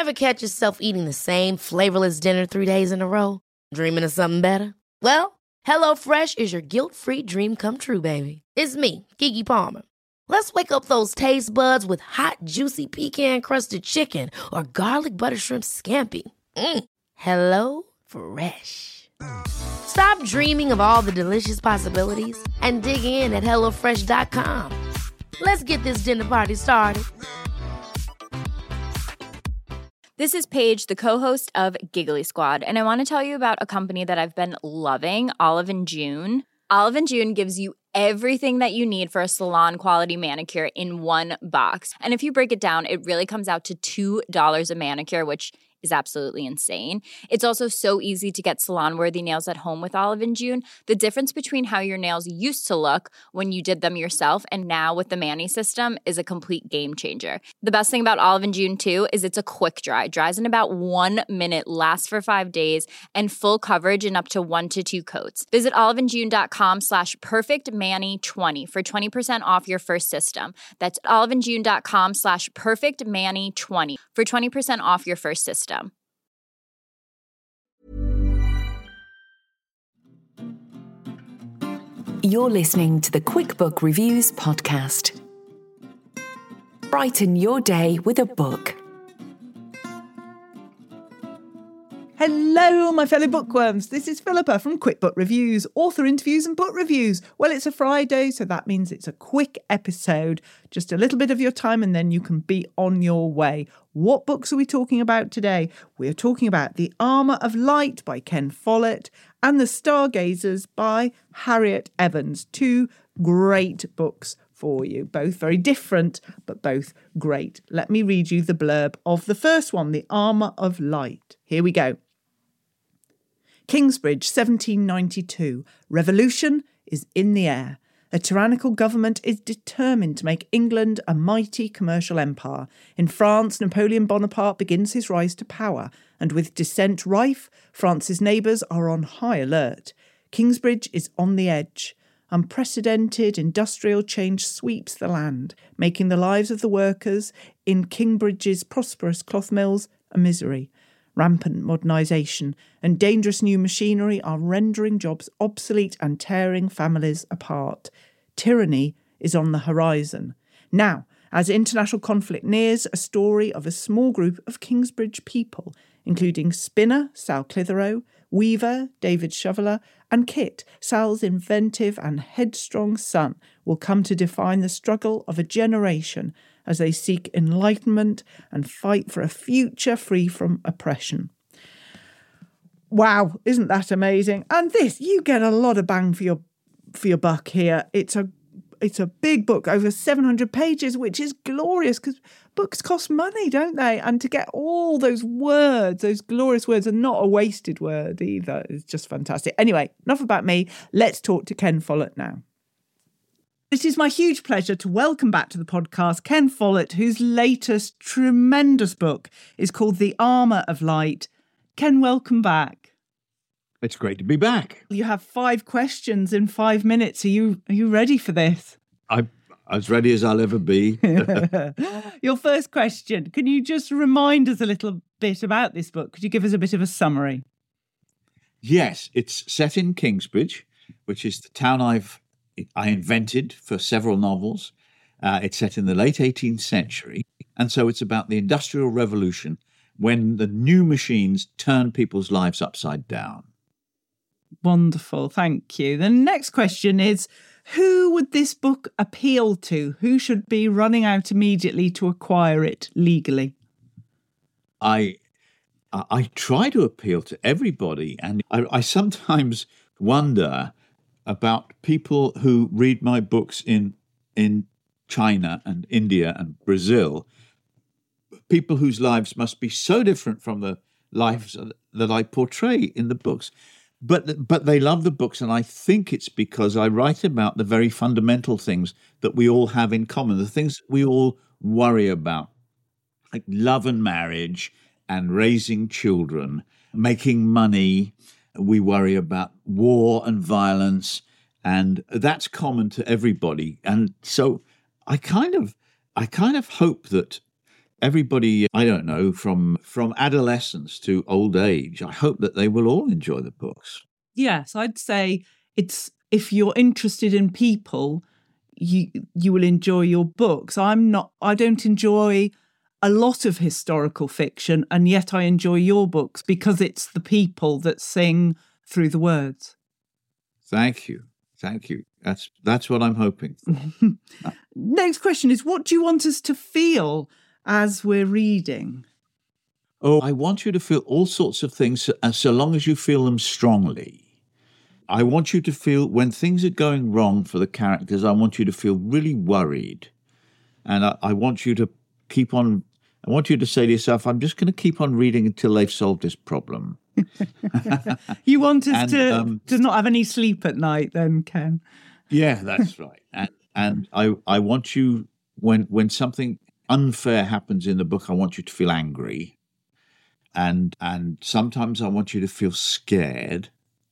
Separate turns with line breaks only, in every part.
Ever catch yourself eating the same flavorless dinner 3 days in a row? Dreaming of something better? Well, HelloFresh is your guilt-free dream come true, baby. It's me, Keke Palmer. Let's wake up those taste buds with hot, juicy pecan-crusted chicken or garlic butter shrimp scampi. Hello Fresh. Stop dreaming of all the delicious possibilities and dig in at HelloFresh.com. Let's get this dinner party started.
This is Paige, the co-host of Giggly Squad, and I want to tell you about a company that I've been loving, Olive & June. Olive & June gives you everything that you need for a salon-quality manicure in one box. And if you break it down, it really comes out to $2 a manicure, which is absolutely insane. It's also so easy to get salon-worthy nails at home with Olive & June. The difference between how your nails used to look when you did them yourself and now with the Mani system is a complete game changer. The best thing about Olive & June, too, is it's a quick dry. Dries in about 1 minute, lasts for 5 days, and full coverage in up to 1 to 2 coats. Visit oliveandjune.com/perfectmani20 for 20% off your first system. That's oliveandjune.com/perfectmani20 for 20% off your first system.
You're listening to the QuickBook Reviews podcast. Brighten your day with a book.
Hello, my fellow bookworms. This is Philippa from QuickBook Reviews, author interviews and book reviews. Well, it's a Friday, so that means it's a quick episode. Just a little bit of your time and then you can be on your way. What books are we talking about today? We're talking about The Armour of Light by Ken Follett and The Stargazers by Harriet Evans. 2 great books for you, both very different, but both great. Let me read you the blurb of the first one, The Armour of Light. Here we go. Kingsbridge, 1792. Revolution is in the air. A tyrannical government is determined to make England a mighty commercial empire. In France, Napoleon Bonaparte begins his rise to power, and with dissent rife, France's neighbours are on high alert. Kingsbridge is on the edge. Unprecedented industrial change sweeps the land, making the lives of the workers in Kingsbridge's prosperous cloth mills a misery. Rampant modernisation and dangerous new machinery are rendering jobs obsolete and tearing families apart. Tyranny is on the horizon. Now, as international conflict nears, a story of a small group of Kingsbridge people, including spinner Sal Clitheroe, weaver David Shoveler, and Kit, Sal's inventive and headstrong son, will come to define the struggle of a generation as they seek enlightenment and fight for a future free from oppression. Wow, isn't that amazing? And this, you get a lot of bang for your buck here. It's a big book, over 700 pages, which is glorious because books cost money, don't they? And to get all those words, those glorious words, and not a wasted word either, is just fantastic. Anyway, enough about me. Let's talk to Ken Follett now. It is my huge pleasure to welcome back to the podcast Ken Follett, whose latest tremendous book is called The Armour of Light. Ken, welcome back.
It's great to be back.
You have 5 questions in 5 minutes. Are you ready for this?
I'm as ready as I'll ever be.
Your first question, can you just remind us a little bit about this book? Could you give us a bit of a summary?
Yes, it's set in Kingsbridge, which is the town I invented for several novels. It's set in the late 18th century. And so it's about the Industrial Revolution when the new machines turn people's lives upside down.
Wonderful, thank you. The next question is, who would this book appeal to? Who should be running out immediately to acquire it legally?
I try to appeal to everybody, and I sometimes wonder about people who read my books in China and India and Brazil, people whose lives must be so different from the lives that I portray in the books. But they love the books, and I think it's because I write about the very fundamental things that we all have in common, the things that we all worry about, like love and marriage and raising children, making money. We worry about war and violence, and that's common to everybody. And so I kind of hope that everybody, I don't know, from adolescence to old age, I hope that they will all enjoy the books.
Yes, I'd say it's, if you're interested in people, you will enjoy your books. I don't enjoy a lot of historical fiction, and yet I enjoy your books because it's the people that sing through the words.
Thank you. That's what I'm hoping for.
Next question is, what do you want us to feel as we're reading?
Oh, I want you to feel all sorts of things, so long as you feel them strongly. I want you to feel when things are going wrong for the characters, I want you to feel really worried. And I want you to I want you to say to yourself, I'm just going to keep on reading until they've solved this problem.
You want us to not have any sleep at night then, Ken?
Yeah, that's right. And I want you, when something unfair happens in the book, I want you to feel angry. And sometimes I want you to feel scared.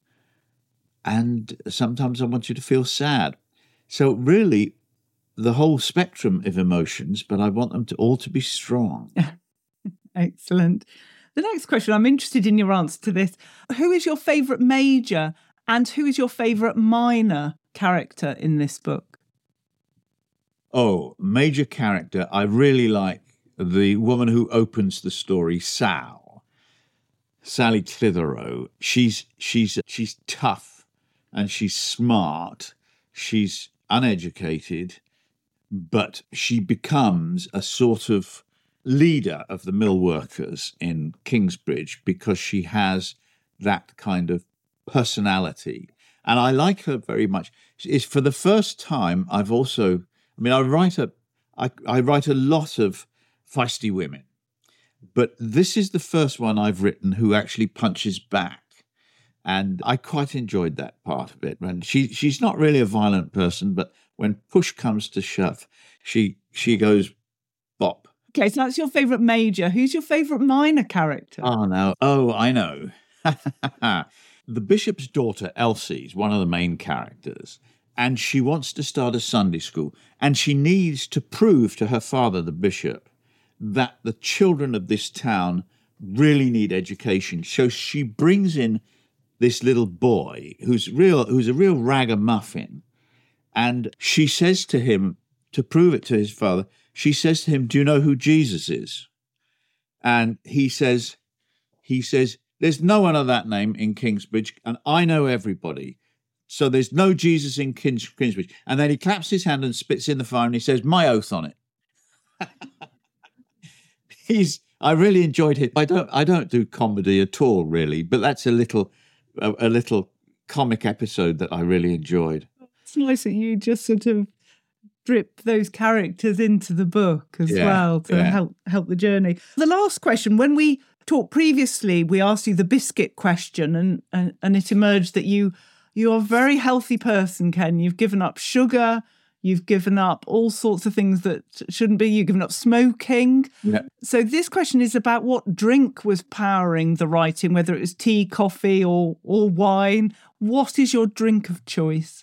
And sometimes I want you to feel sad. So really, the whole spectrum of emotions, but I want them all to be strong.
Excellent. The next question, I'm interested in your answer to this. Who is your favourite major and who is your favourite minor character in this book?
Oh, major character. I really like the woman who opens the story, Sally Clitheroe. She's tough. And she's smart, she's uneducated, but she becomes a sort of leader of the mill workers in Kingsbridge because she has that kind of personality. And I like her very much. It's for the first time I write a lot of feisty women, but this is the first one I've written who actually punches back. And I quite enjoyed that part of it. And she's not really a violent person, but when push comes to shove, she goes bop.
Okay, so that's your favourite major. Who's your favourite minor character?
Oh, no. Oh, I know. The bishop's daughter, Elsie, is one of the main characters. And she wants to start a Sunday school. And she needs to prove to her father, the bishop, that the children of this town really need education. So she brings in this little boy who's a real ragamuffin. And she says to him, to prove it to his father, she says to him, do you know who Jesus is? And he says, there's no one of that name in Kingsbridge, and I know everybody. So there's no Jesus in Kingsbridge. And then he claps his hand and spits in the fire and he says, my oath on it. I really enjoyed it. I don't do comedy at all, really, but that's a little comic episode that I really enjoyed.
It's nice that you just sort of drip those characters into the book as well to help the journey. The last question, when we talked previously, we asked you the biscuit question and it emerged that you're a very healthy person, Ken. You've given up sugar, you've given up all sorts of things that shouldn't be. You've given up smoking. Yeah. So this question is about what drink was powering the writing, whether it was tea, coffee or wine. What is your drink of choice?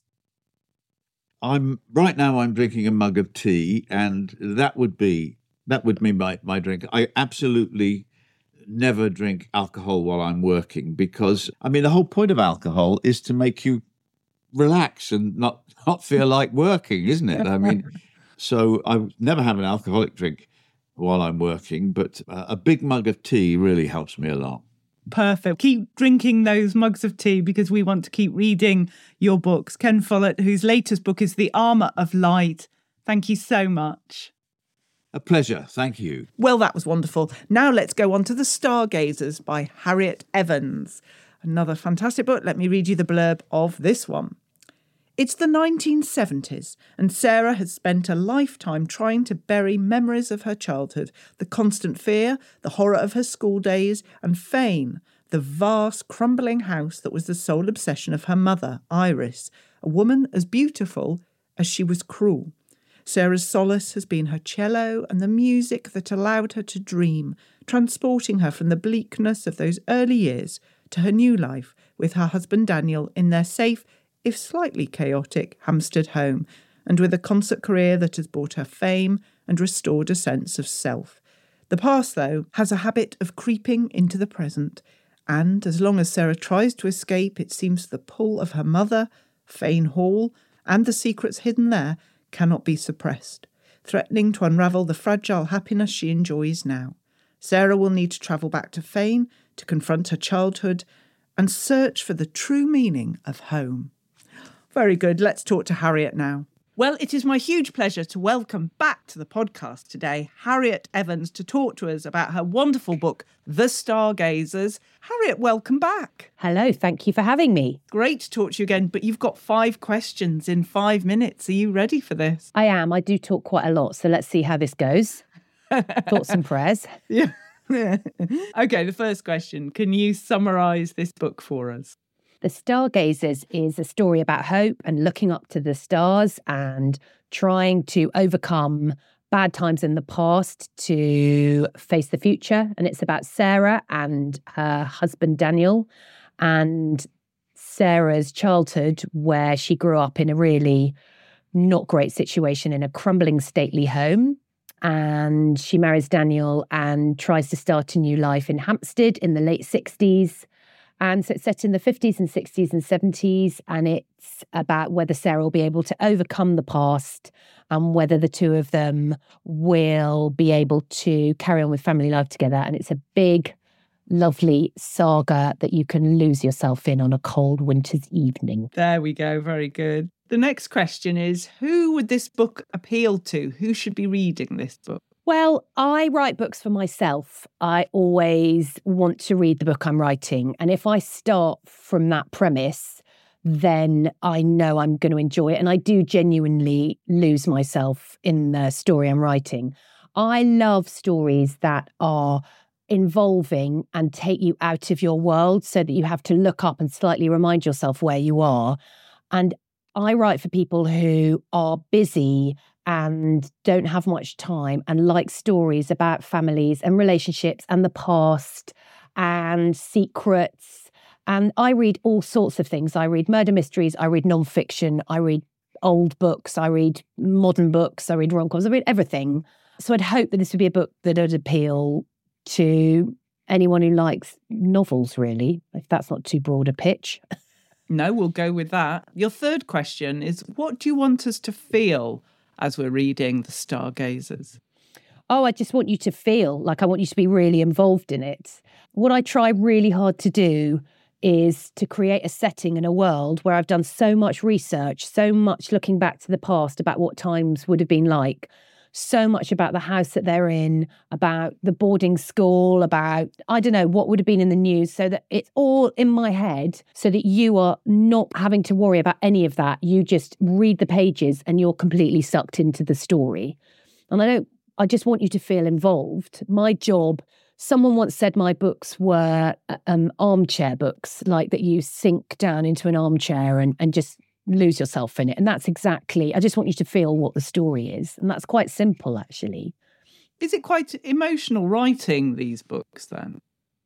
Right now I'm drinking a mug of tea, and that would be my drink. I absolutely never drink alcohol while I'm working because, the whole point of alcohol is to make you relax and not feel like working, isn't it? So I never have an alcoholic drink while I'm working, but a big mug of tea really helps me a lot.
Perfect. Keep drinking those mugs of tea because we want to keep reading your books. Ken Follett, whose latest book is The Armour of Light. Thank you so much.
A pleasure. Thank you.
Well, that was wonderful. Now let's go on to The Stargazers by Harriet Evans. Another fantastic book. Let me read you the blurb of this one. It's the 1970s, and Sarah has spent a lifetime trying to bury memories of her childhood, the constant fear, the horror of her school days, and Fane, the vast, crumbling house that was the sole obsession of her mother, Iris, a woman as beautiful as she was cruel. Sarah's solace has been her cello and the music that allowed her to dream, transporting her from the bleakness of those early years to her new life with her husband Daniel in their safe, if slightly chaotic, Hampstead home, and with a concert career that has brought her fame and restored a sense of self. The past, though, has a habit of creeping into the present, and as long as Sarah tries to escape, it seems the pull of her mother, Fane Hall, and the secrets hidden there cannot be suppressed, threatening to unravel the fragile happiness she enjoys now. Sarah will need to travel back to Fane to confront her childhood and search for the true meaning of home. Very good. Let's talk to Harriet now. Well, it is my huge pleasure to welcome back to the podcast today Harriet Evans to talk to us about her wonderful book, The Stargazers. Harriet, welcome back.
Hello, thank you for having me.
Great to talk to you again, but you've got 5 questions in 5 minutes. Are you ready for this?
I am. I do talk quite a lot, so let's see how this goes. Thoughts and prayers.
Yeah. Okay, the first question. Can you summarise this book for us?
The Stargazers is a story about hope and looking up to the stars and trying to overcome bad times in the past to face the future. And it's about Sarah and her husband, Daniel, and Sarah's childhood, where she grew up in a really not great situation in a crumbling stately home. And she marries Daniel and tries to start a new life in Hampstead in the late 60s. And so it's set in the 50s and 60s and 70s, and it's about whether Sarah will be able to overcome the past and whether the two of them will be able to carry on with family life together. And it's a big, lovely saga that you can lose yourself in on a cold winter's evening.
There we go. Very good. The next question is, who would this book appeal to? Who should be reading this book?
Well, I write books for myself. I always want to read the book I'm writing. And if I start from that premise, then I know I'm going to enjoy it. And I do genuinely lose myself in the story I'm writing. I love stories that are involving and take you out of your world so that you have to look up and slightly remind yourself where you are. And I write for people who are busy and don't have much time and like stories about families and relationships and the past and secrets. And I read all sorts of things. I read murder mysteries, I read non-fiction, I read old books, I read modern books, I read rom-coms, I read everything. So I'd hope that this would be a book that would appeal to anyone who likes novels, really, if that's not too broad a pitch.
No, we'll go with that. Your third question is, what do you want us to feel as we're reading The Stargazers?
Oh, I just want you to feel like I want you to be really involved in it. What I try really hard to do is to create a setting and a world where I've done so much research, so much looking back to the past about what times would have been like, so much about the house that they're in, about the boarding school, about, I don't know, what would have been in the news, so that it's all in my head so that you are not having to worry about any of that. You just read the pages and you're completely sucked into the story. And I just want you to feel involved. My job, someone once said my books were armchair books, like that you sink down into an armchair and just lose yourself in it. And that's exactly, I just want you to feel what the story is. And that's quite simple, actually.
Is it quite emotional writing these books then?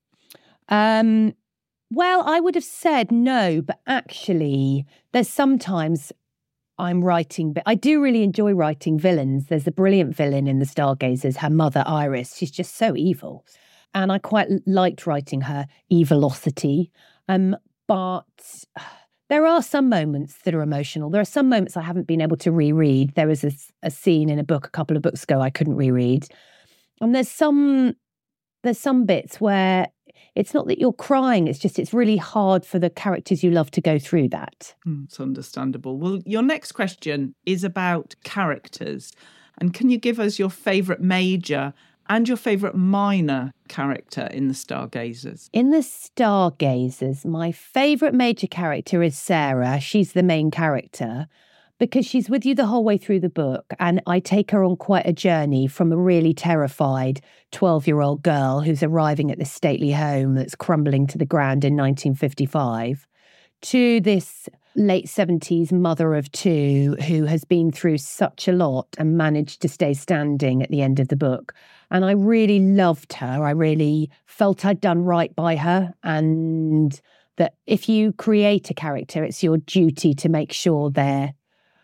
Well, I would have said no, but actually there's sometimes I'm writing, but I do really enjoy writing villains. There's a brilliant villain in The Stargazers, her mother, Iris. She's just so evil. And I quite liked writing her evilosity. But there are some moments that are emotional. There are some moments I haven't been able to reread. There was a scene in a book a couple of books ago I couldn't reread. And there's some bits where it's not that you're crying, it's really hard for the characters you love to go through that.
It's understandable. Well, your next question is about characters. And can you give us your favourite major and your favourite minor character in The Stargazers?
In The Stargazers, my favourite major character is Sarah. She's the main character because she's with you the whole way through the book, and I take her on quite a journey from a really terrified 12-year-old girl who's arriving at this stately home that's crumbling to the ground in 1955 to this late 70s mother of two who has been through such a lot and managed to stay standing at the end of the book. And I really loved her. I really felt I'd done right by her, and that if you create a character, it's your duty to make sure they're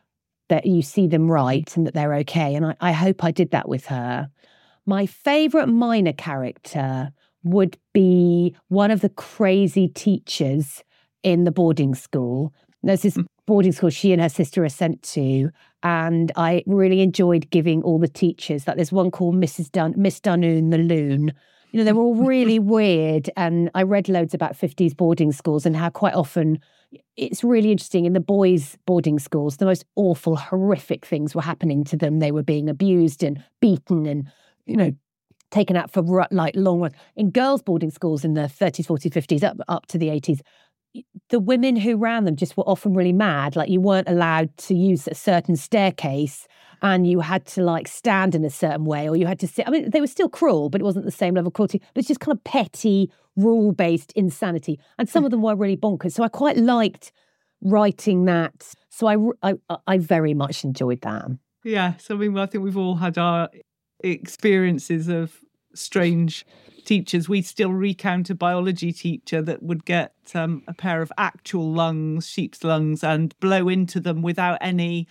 that you see them right and that they're okay. And I hope I did that with her. My favourite minor character would be one of the crazy teachers in the boarding school. There's this boarding school she and her sister are sent to, and I really enjoyed giving all the teachers, like there's one called Miss Dunoon the Loon. You know, they were all really weird, and I read loads about 50s boarding schools and how quite often it's really interesting in the boys' boarding schools, the most awful, horrific things were happening to them. They were being abused and beaten and, you know, taken out for like long runs. In girls' boarding schools in the 30s, 40s, 50s, up to the 80s, the women who ran them just were often really mad. Like you weren't allowed to use a certain staircase and you had to like stand in a certain way or you had to sit. I mean, they were still cruel, but it wasn't the same level of cruelty. But it's just kind of petty, rule-based insanity. And some of them were really bonkers. So I quite liked writing that. So I very much enjoyed that.
Yes, I mean, I think we've all had our experiences of strange teachers. We still recount a biology teacher that would get a pair of actual lungs, sheep's lungs, and blow into them without any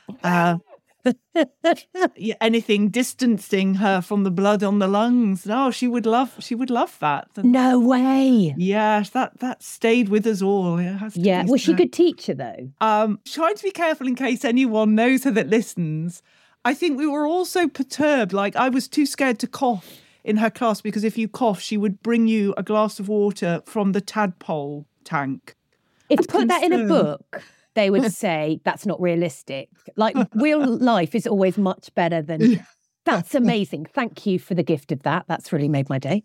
anything distancing her from the blood on the lungs. No, she would love that.
No way.
Yes, that stayed with us all.
Yeah, was she a good teacher though?
Trying to be careful in case anyone knows her that listens. I think we were also perturbed. Like I was too scared to cough in her class because if you cough, she would bring you a glass of water from the tadpole tank.
If you put that in a book, they would say that's not realistic. Like real life is always much better than... That's amazing. Thank you for the gift of that. That's really made my day.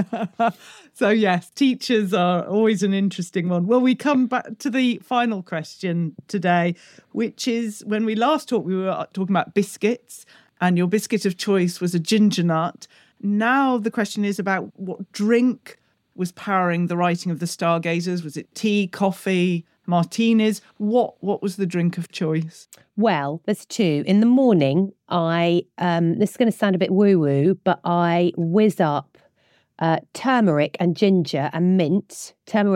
So yes, teachers are always an interesting one. Well, we come back to the final question today, which is when we last talked, we were talking about biscuits and your biscuit of choice was a ginger nut. Now the question is about what drink was powering the writing of The Stargazers. Was it tea, coffee, martinis? What was the drink of choice?
Well, there's two. In the morning, this is going to sound a bit woo-woo, but I whiz up turmeric and ginger and mint,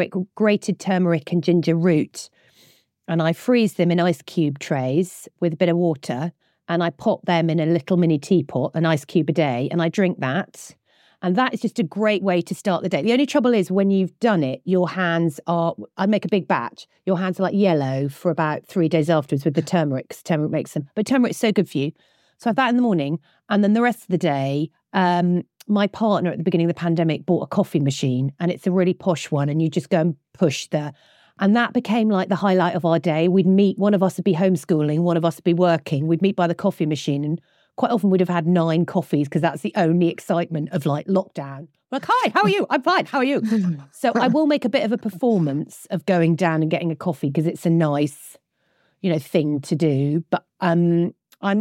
grated turmeric and ginger root. And I freeze them in ice cube trays with a bit of water. And I pop them in a little mini teapot, an ice cube a day. And I drink that. And that is just a great way to start the day. The only trouble is when you've done it, your hands are, I make a big batch, your hands are like yellow for about 3 days afterwards with the turmeric, because turmeric makes them. But turmeric's so good for you. So I have that in the morning. And then the rest of the day, my partner at the beginning of the pandemic bought a coffee machine and it's a really posh one and you just go and push and that became like the highlight of our day. We'd meet, one of us would be homeschooling, one of us would be working. We'd meet by the coffee machine and quite often we'd have had 9 coffees because that's the only excitement of like lockdown. Like, hi, how are you? I'm fine. How are you? So I will make a bit of a performance of going down and getting a coffee because it's a nice, thing to do. But I'm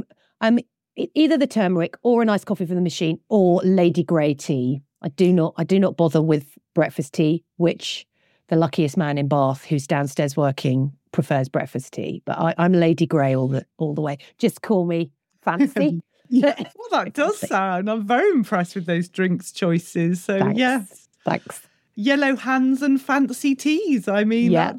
either the turmeric or a nice coffee from the machine or Lady Grey tea. I do not bother with breakfast tea, which the luckiest man in Bath who's downstairs working prefers breakfast tea. But I'm Lady Grey all the way. Just call me fancy.
Yeah. Well, that does sound. I'm very impressed with those drinks choices. So
Thanks.
Yes,
thanks.
Yellow hands and fancy teas. I mean,
yeah.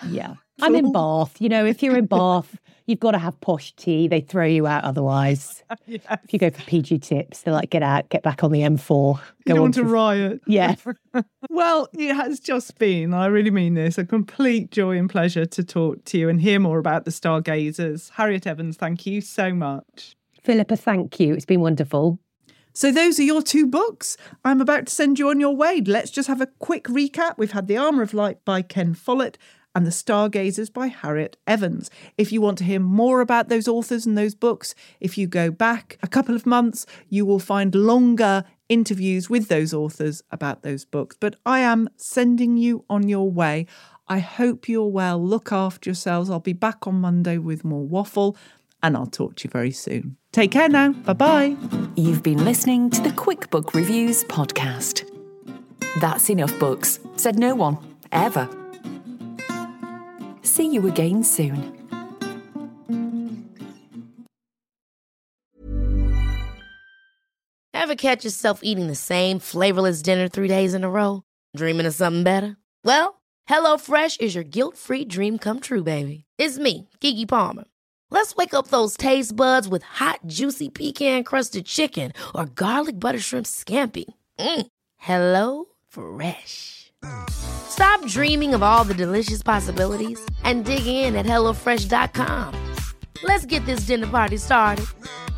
I'm in Bath. If you're in Bath, you've got to have posh tea. They throw you out otherwise.
Yes.
If you go for PG tips, they're like, get out, get back on the M4.
You don't want to riot.
Yeah.
Well, it has just been, I really mean this, a complete joy and pleasure to talk to you and hear more about The Stargazers. Harriet Evans, thank you so much.
Philippa, thank you. It's been wonderful.
So those are your 2 books. I'm about to send you on your way. Let's just have a quick recap. We've had The Armour of Light by Ken Follett and The Stargazers by Harriet Evans. If you want to hear more about those authors and those books, if you go back a couple of months, you will find longer interviews with those authors about those books. But I am sending you on your way. I hope you're well. Look after yourselves. I'll be back on Monday with more waffle and I'll talk to you very soon. Take care now. Bye-bye.
You've been listening to the Quick Book Reviews podcast. That's enough books, said no one, ever. See you again soon.
Ever catch yourself eating the same flavorless dinner 3 days in a row? Dreaming of something better? Well, HelloFresh is your guilt-free dream come true, baby. It's me, Keke Palmer. Let's wake up those taste buds with hot, juicy pecan-crusted chicken or garlic butter shrimp scampi. Hello Fresh. Stop dreaming of all the delicious possibilities and dig in at HelloFresh.com. Let's get this dinner party started.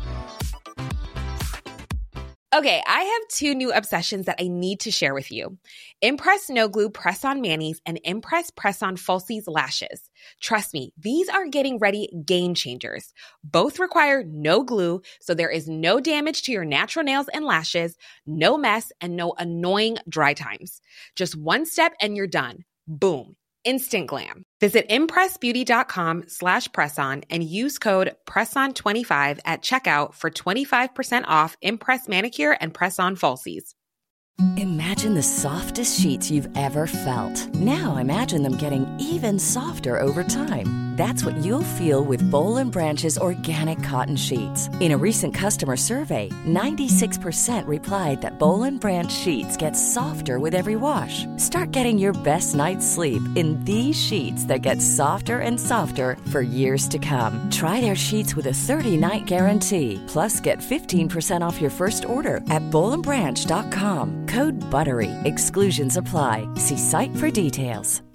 Okay, I have two new obsessions that I need to share with you. Impress No Glue Press-On Manis and Impress Press-On Falsies Lashes. Trust me, these are getting ready game changers. Both require no glue, so there is no damage to your natural nails and lashes, no mess, and no annoying dry times. Just one step and you're done. Boom. Instant glam. Visit impressbeauty.com/presson and use code PRESSON25 at checkout for 25% off Impress Manicure and Press-On Falsies.
Imagine the softest sheets you've ever felt. Now imagine them getting even softer over time. That's what you'll feel with Boll & Branch's organic cotton sheets. In a recent customer survey, 96% replied that Boll & Branch sheets get softer with every wash. Start getting your best night's sleep in these sheets that get softer and softer for years to come. Try their sheets with a 30-night guarantee. Plus, get 15% off your first order at bollandbranch.com. Code BUTTERY. Exclusions apply. See site for details.